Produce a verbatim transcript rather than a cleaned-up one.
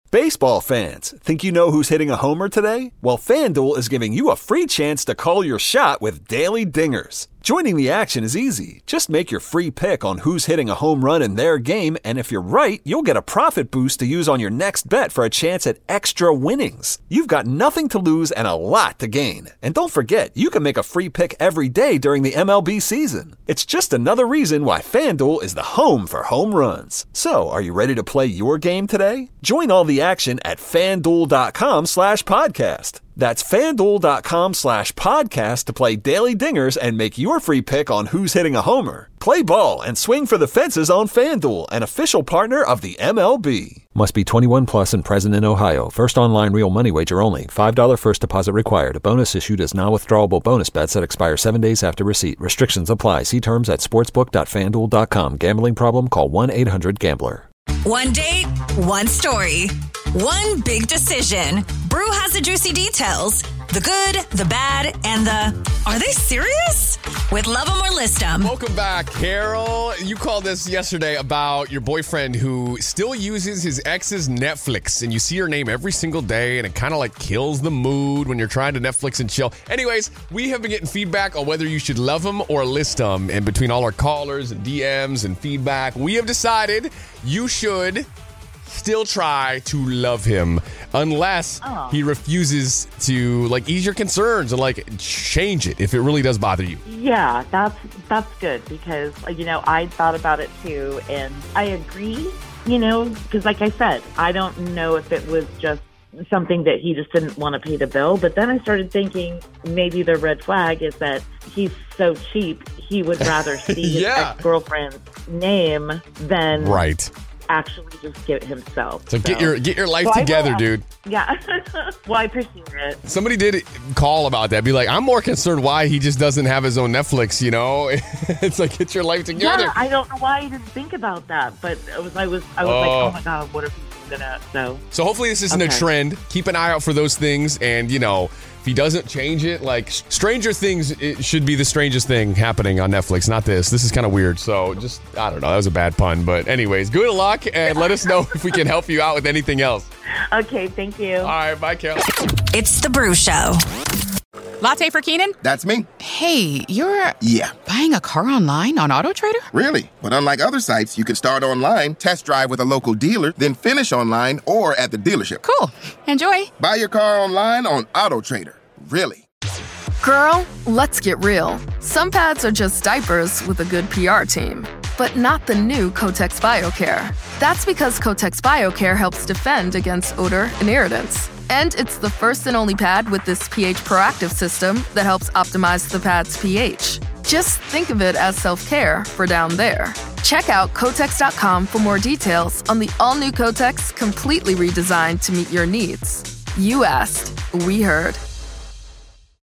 Baseball fans, think you know who's hitting a homer today? Well, FanDuel is giving you a free chance to call your shot with Daily Dingers. Joining the action is easy. Just make your free pick on who's hitting a home run in their game, and if you're right, you'll get a profit boost to use on your next bet for a chance at extra winnings. You've got nothing to lose and a lot to gain. And don't forget, you can make a free pick every day during the M L B season. It's just another reason why FanDuel is the home for home runs. So, are you ready to play your game today? Join all the action at FanDuel.com slash podcast. That's FanDuel.com slash podcast to play Daily Dingers and make your free pick on who's hitting a homer. Play ball and swing for the fences on FanDuel, an official partner of the M L B. Must be twenty-one plus and present in Ohio. First online real money wager only. five dollars first deposit required. A bonus issued as non-withdrawable bonus bets that expire seven days after receipt. Restrictions apply. See terms at sportsbook dot fan duel dot com. Gambling problem? Call one eight hundred gambler. One date, one story, one big decision. Brew has the juicy details. The good, the bad, and the, are they serious? With Love 'Em or List 'Em. Welcome back, Carol. You called us yesterday about your boyfriend who still uses his ex's Netflix, and you see her name every single day, and it kind of like kills the mood when you're trying to Netflix and chill. Anyways, we have been getting feedback on whether you should love him or list him, and between all our callers and D Ms and feedback, we have decided you should still try to love him unless oh. he refuses to like ease your concerns and like change it if it really does bother you. Yeah, that's that's good because, you know, I thought about it too, and I agree, you know, because like I said, I don't know if it was just something that he just didn't want to pay the bill, but then I started thinking maybe the red flag is that he's so cheap he would rather see yeah. his ex-girlfriend's name than right. actually just get it himself. So, so get your get your life so together, dude. Yeah. Well, I appreciate it. Somebody did call about that. Be like, I'm more concerned why he just doesn't have his own Netflix, you know? It's like, get your life together. Yeah, I don't know why I didn't think about that, but it was, I was I was oh. like, oh my God, what if he's gonna, so. So hopefully this isn't okay. a trend. Keep an eye out for those things, and, you know, if he doesn't change it, like Stranger Things, it should be the strangest thing happening on Netflix, not this. This is kind of weird. So just, I don't know. That was a bad pun. But anyways, good luck and let us know if we can help you out with anything else. Okay, thank you. All right, bye, Kel. It's The Brew Show. Latte for Keenan? That's me. Hey, you're... Yeah. Buying a car online on AutoTrader? Really? But unlike other sites, you can start online, test drive with a local dealer, then finish online or at the dealership. Cool. Enjoy. Buy your car online on AutoTrader. Really? Girl, let's get real. Some pads are just diapers with a good P R team. But not the new Kotex BioCare. That's because Kotex BioCare helps defend against odor and irritants. And it's the first and only pad with this pH proactive system that helps optimize the pad's pH. Just think of it as self-care for down there. Check out Kotex dot com for more details on the all-new Kotex completely redesigned to meet your needs. You asked, we heard.